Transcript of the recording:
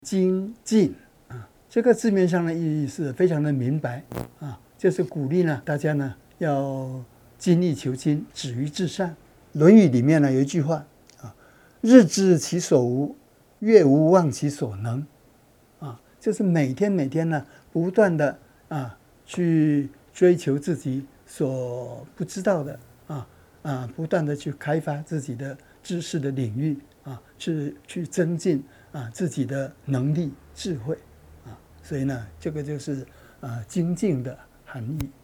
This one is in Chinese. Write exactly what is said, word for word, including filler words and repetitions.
精进啊，这个字面上的意义是非常的明白啊，就是鼓励呢大家呢要精益求精，止于至善。《论语》里面呢有一句话啊，日知其所无，月无忘其所能啊，就是每天每天呢不断的啊去追求自己所不知道的啊啊，不断的去开发自己的知识的领域啊，去去增进啊自己的能力智慧啊，所以呢，这个就是啊精进的含义。